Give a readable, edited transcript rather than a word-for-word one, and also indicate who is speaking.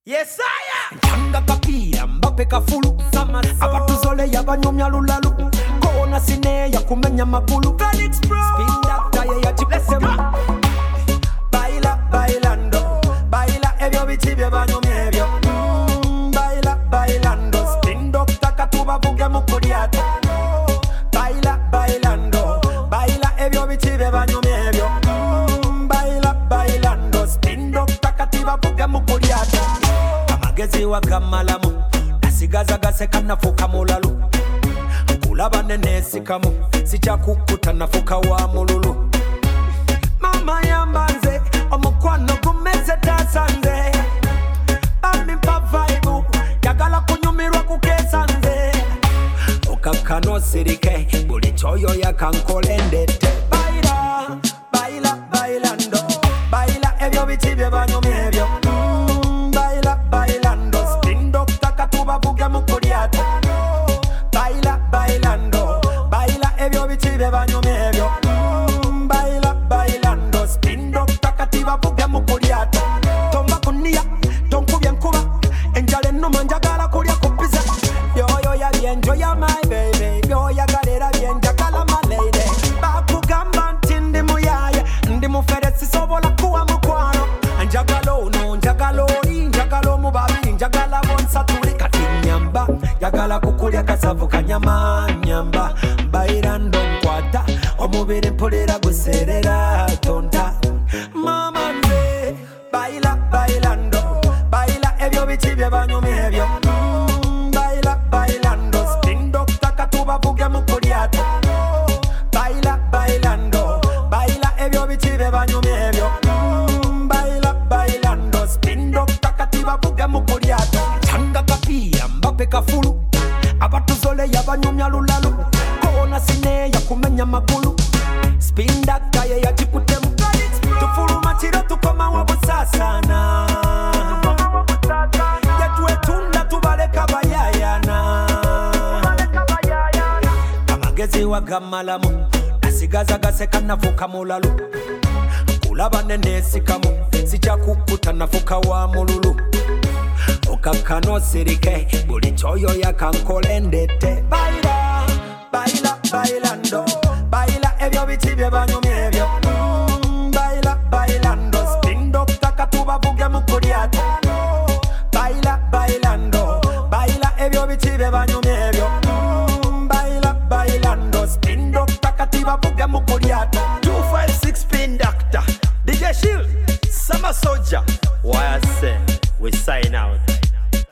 Speaker 1: Yes, I am.
Speaker 2: Changa kapira mbape kafulu abatuzole yabanyomya lulalu kona sine ya kumenya magulu
Speaker 1: Felix Bro.
Speaker 2: Spin doctor ye yachikutemu Baila, bailando Baila ebyo biti bye banyomya ebyo Baila, bailando Spin doctor katuba vuge mukulyata Baila, bailando Baila ebyo biti bye banyomya ebyo Baila, bailando Spin doctor katuba vuge mukulyata Amagezi wagamalamu nasigaza gaseka nafuka mulalu kulaba nenesikamu sichakukuta nafuka wa mululu mama yambanze omukwano gumeze tasanze bamimpa vibe yagala kunyumirwa kukesanze okakano sirike buli choyo yakankolendete baila baila bailando baila ebyo biti bye banyomya ebyo baila bailando spin doctor katuba vuge mukulyata baila bailando baila ebyo biti bye banyomya ebyo baila bailando spin doctor katiba vuge mukulyata tomba kunia tonkubye nkuba enjala ennuma njagala kulya kupiza byoyo yabyenjoya my baby byoyagalera byenjagala my lady bakugamba nti ndi muyaya ndi muferesi sobola kuwa mukwano njagala ono njagala oli njagala omubabiri njagala bonsatuli kati nyamba njagala kukulya kasavu kanyama nyamba bailando nkwata omubiri mpulira guserera tonta mama nze baila bailando baila ebyo biti bye banyomya ebyo baila bailando spin doctor katuba vuge mukulyata baila bailando baila ebyo biti bye banyomya ebyo baila bailando spin doctor katiba vuge mukulyata changa kapira mbape kafulu abatuzole yabanyomya lulalu kona sine ya kumenya magulu spin doctor ye yachikutemu tufuluma chiro tukoma wabusasana yatwetunda tubaleka bayayana amagezi wagamalamu nasigaza gaseka nafuka mulalu kulaba nenesikamu sichakukuta nafuka wa mululu okakano sirike buli choyo yakankolendete baila baila bailando baila ebyo biti bye banyomya ebyo baila bailando spin doctor katuba vuge mukulyata baila bailando baila ebyo biti bye banyomya ebyo baila bailando spin doctor katiba vuge mukulyata
Speaker 1: 256 Spin Doctor. DJ Shield. Summer Soldier. Why I say we sign out.